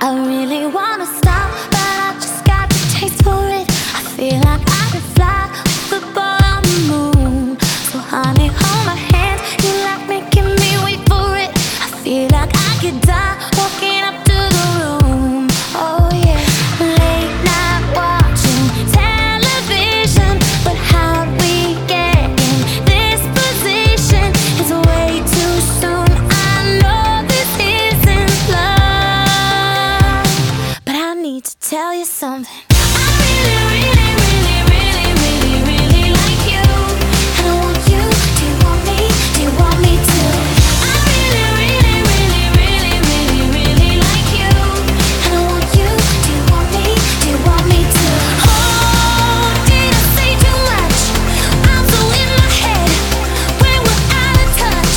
I really wanna stop, but I just got the taste for it. I feel like I could fly with the ball on the moon. So honey, hold my hand, you like making me wait for it. I feel like I could die walking up to the room. Oh yeah, late night watching television, but how'd we get in this position? It's way too soon, I know this isn't love, but I need to tell you something. I really, really, really, really, really, really like you, and I want you. Do you want me? Do you want me to? I really, really, really, really, really, really like you, and I want you. Do you want me? Do you want me to? Oh, did I say too much? I'm so in my head when we're out of touch.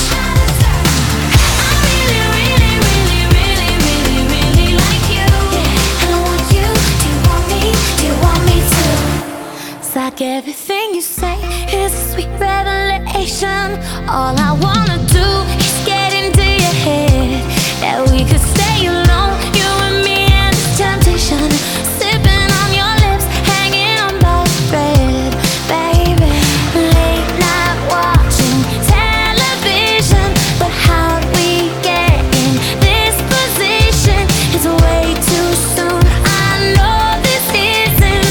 I really, really, really, really, really, really like you, and I want you. Do you want me? Do you want me to? It's like everything you say is a sweet revelation. All I wanna do is get into your head, that we could stay alone, you and me and this temptation, sipping on your lips, hanging on by a thread, baby. Late night watching television, but how'd we get in this position? It's way too soon, I know this isn't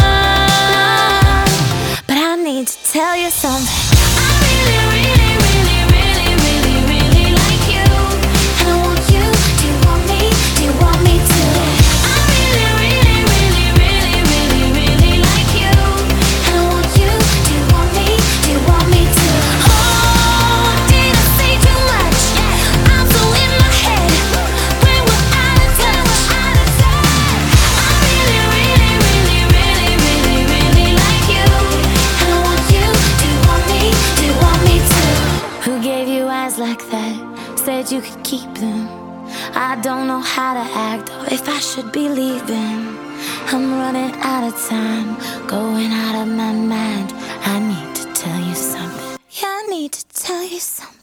love, but I need to tell you something. I really, really, really, really, really, really like you, and I want you. Do you want me? Do you want me to? I really, really, really, really, really, really like you, and I want you. Do you want me? Do you want me to? Oh, did I say too much? I'm so in my head when we're out of touch. I really, really, really, really, really, really like you, and I want you. Do you want me? Do you want me to? Who gave you eyes like that? Said you could keep them. I don't know how to act or if I should be leaving. I'm running out of time, going out of my mind. I need to tell you something. Yeah, I need to tell you something.